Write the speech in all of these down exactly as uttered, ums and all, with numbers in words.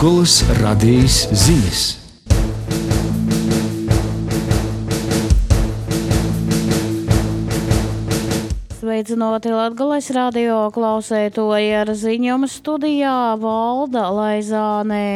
Latgoles radijas ziņas. Sveicinoti Latgoles radio klausētoji, ar ziņām studijā Valda Laizāne.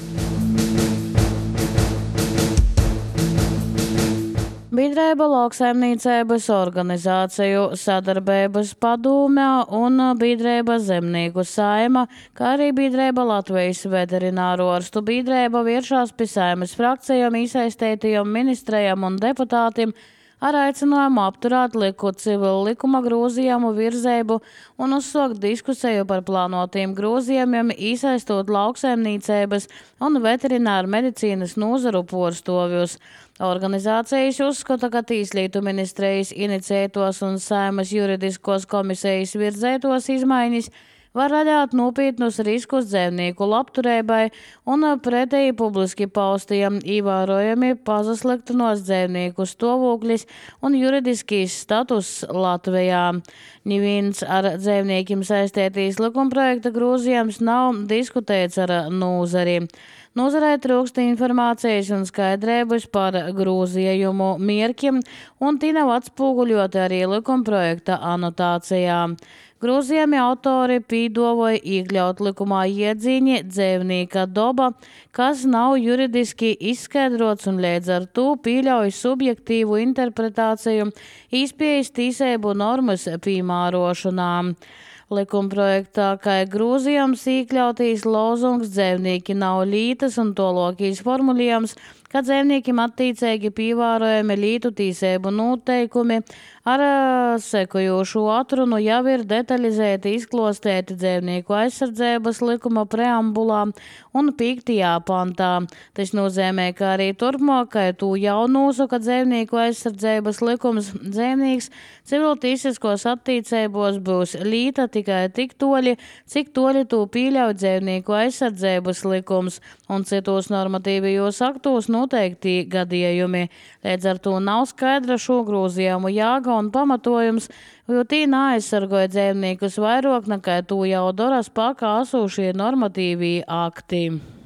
Biedrība lauksaimniecības organizāciju sadarbības padome un biedrība zemnieku saima, kā arī biedrība Latvijas veterināro ārstu biedrība vēršās pie Saeimas frakcijām, iesaistītajiem ministrējiem un deputātiem ar aicinājumu apturēt liku civilu likuma grozījumu virzēbu un uzsākt diskusiju par plānotiem grozījumiem, iesaistot lauksaimniecības un veterināru medicīnas nozaru porstovjus. Organizācijas uzskata, ka Tieslietu ministrijas iniciētos un Saeimas juridiskos komisijas virzētos izmaiņas var radīt nopietnus riskus dzīvnieku labturībai un pretēji publiski paustiem ievērojami pasliktinos dzīvnieku stāvoklis un juridiskīs status Latvijā. Neviens ar dzīvniekiem saistītīs likumprojekta grozījums nav diskutēts ar nozari. Nozarē trūkst informācijas un skaidrības par grozījumu mērķiem, un tie nav atspūguļoti arī likumprojekta anotācijā. Grozījumi autori pīdovoja iekļaut likumā iedzīņi dzīvnieka doba, kas nav juridiski izskaidrots un līdz ar to pieļauj subjektīvu interpretāciju īspējas tīsību normas piemērošanām. Likumprojektā, kā grozījums iekļautīs lozungs dzīvnieki nav lītas un tolokīs formulējums, ka dzīvniekiem attiecīgi pievērojami lītu tīsību noteikumi ar sekojošu atrunu jau ir detalizēti izklostēti dzīvnieku aizsardzības likuma preambulā un piektajā pantā. Tas nozīmē, ka arī turpmākai to jau nosaka dzīvnieku aizsardzības likums. Dzīvnieks civiltīsiskos attiecībos būs līta tikai tik toļi, cik toļi to pieļauj dzīvnieku aizsardzības likums un citos normatīvajos aktos noteikti gadījumi. Līdz ar to nav skaidra šo grozījumu jāga un pamatojums, jo tī neaizsargoja dzīvniekus vairāk nekā to jau dara spēkā esošie normatīvie akti.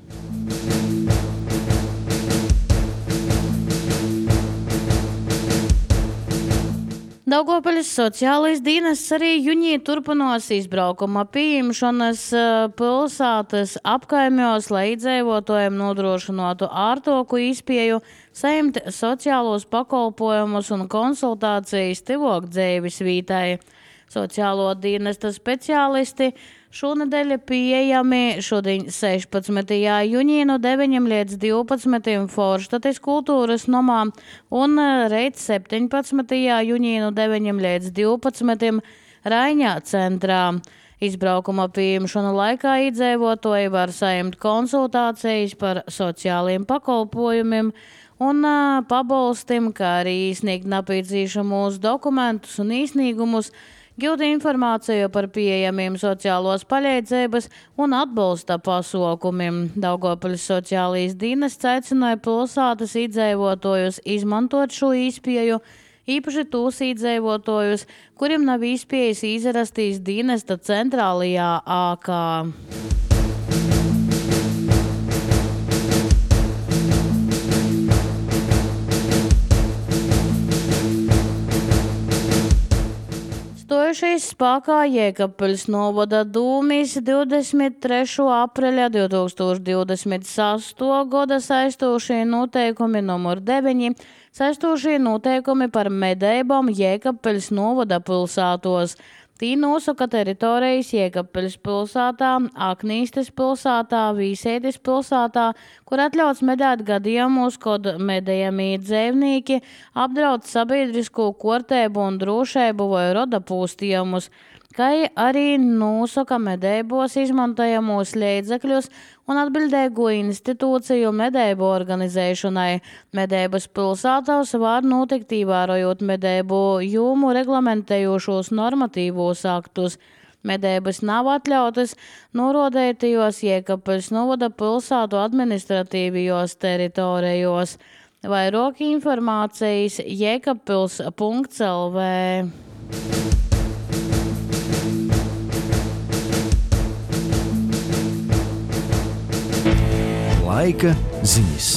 Daugavpils sociālais dienests arī jūnijā turpinās izbraukuma pieņemšanas pilsētas apkaimjos, lai iedzīvotājiem nodrošinātu ārtoku izpēju, saņemt sociālos pakalpojumus un konsultācijas tuvāk dzīves vītai. Sociālo dienesta speciālisti šonedēļ pieejami šodien sešpadsmitajā jūnijā no deviņiem līdz divpadsmitajam Forštates kultūras nomā un reit septiņpadsmitajā jūnijā no deviņiem līdz divpadsmitajam Raiņā centrā. Izbraukuma pieņemšana laikā iedzīvotāji var saņemt konsultācijas par sociāliem pakalpojumiem un pabalstim, kā arī izsniegt nepieciešamos dokumentus un iesniegumus, gūt informāciju par pieejamiem sociālos palīdzības un atbalsta pasaukumiem. Daugavpils sociālais dienests aicināja pilsētas iedzīvotājus izmantot šo iespēju, īpaši tos iedzīvotājus, kuriem nav iespējas izrastīs dienesta centrālajā ākā. Stojušies spēkā Jēkabpils novada dūmis divdesmit trešā aprīļa divtūkstoš divdesmit sestā gada saistošie noteikumi numur deviņi, saistošie noteikumi par medībām Jēkabpils novada pilsētos. Tī nosaka teritorijas Jēkabpils pilsētā, Aknīstes pilsētā, Vīsētis pilsētā, kur atļauts medēt gadījumus, kad medējamie dzīvnieki apdraud sabiedrisko kārtību un drošību vai roda pūstījumus, kā arī nosaka medībos izmantojamos līdzekļus un atbildīgo institūciju medību organizēšanai. Medības pilsētās var notikt ievērojot medību jomu reglamentējošos normatīvos aktus. Medības nav atļautas norādītajos Jēkabpils novada pilsētu administratīvajos teritorijos. Vairāk informācijas jēkabpils punkts el vē. Laika ziņas.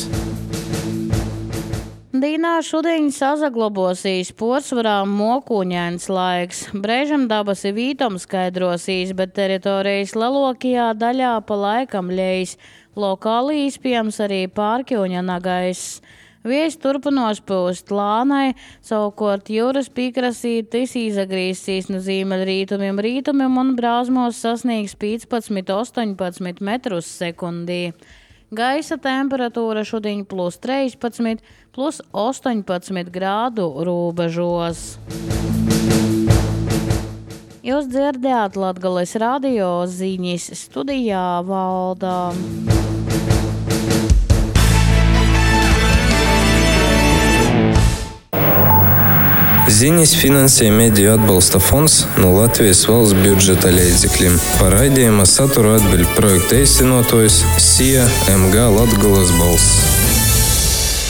Dīnā šodien sazaglabosīs porcelāna mokuņains laiks. Brēžam dabas ir vītom skaidrosīs, bet teritorijas lielākajā daļā pa laikam ļejas. Lokāli izpējams arī pārkļuņa nagais. Vējš turpinās pūst lānai, savukārt jūras piekrastītis izagrīzīs no ziemeļrītumiem rītumiem un brāzmos sasniegs piecpadsmit līdz astoņpadsmit metrus sekundī. Gaisa temperatūra šodien plus trīspadsmit, plus astoņpadsmit grādu robežos. Jūs dzirdējāt Latgales radio ziņas, studijā Valda. Ziņas finansē Mediju atbalsta fonds no Latvijas valsts budžeta līdzekļiem. Par raidījuma saturu atbild projekta īstenotājs S I A M G Latgales balss.